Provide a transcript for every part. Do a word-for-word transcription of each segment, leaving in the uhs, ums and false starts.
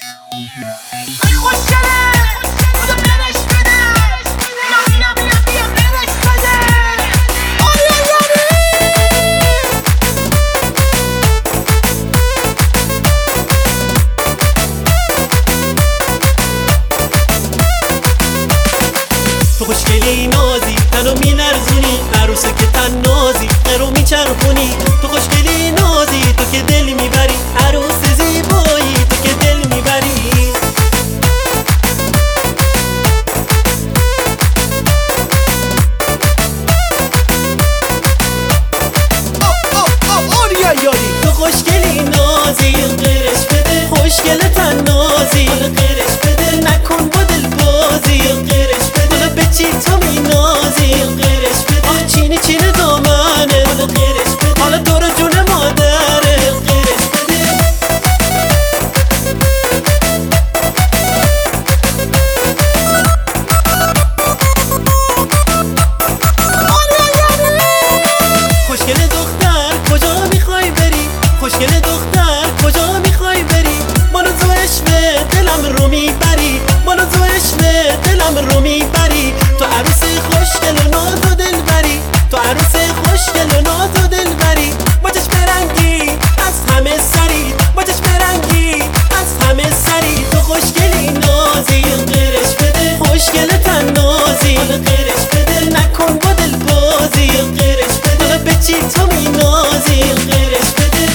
ای خوشگله بودو برش بده بیا بیا بیا بیا برش بده آیا یاری تو خوشگلی نازی تنو می نرزونی عروسه که تن نازی قرو می چرخونی تو خوشگلی نازی تو که دل میبری عروس زیبایی تو که دل میبری تو خوشگلی نازی قرش بده خوشگل تن نازی قرش بده نکن با دل بازی قرش بده به چی تو می نازی قرش بده چینی چینی دامنه قرش بده حالا تو رو جون مادره قرش بده خوشگل دختر کجا میخوای بری خوشگل دختر کجا میخوای بری منو تو عشق دلم رو میبری منو تو عشق دلم رو میبری تو عروس خوشگل و ناز و دل بری تو عروس خوشگل و ناز و دل بری با چشم رنگی از همه سری با چشم رنگی از همه سری تو خوشگلی نازی قرش بده خوشگل تن نازی قرش بده نکن با دل بازی قرش بده به چی تو می نازی قرش بده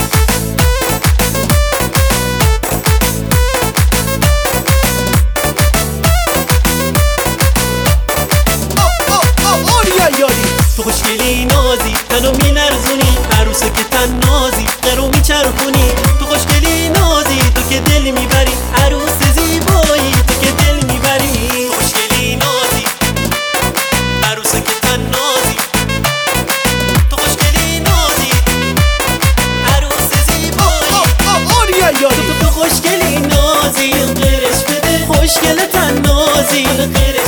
تو خوشگلی نازی تنو می نرزونی عروسه که تن نازی قرو می چرخونی تو خوشگلی نازی تو که دل میبری عروس زیبایی تو که دل میبری خوشگلی نازی عروسه که تن نازی تو خوشگلی نازی عروس زیبایی تو تو خوشگلی نازی قرش بده خوشگل تن نازی قرش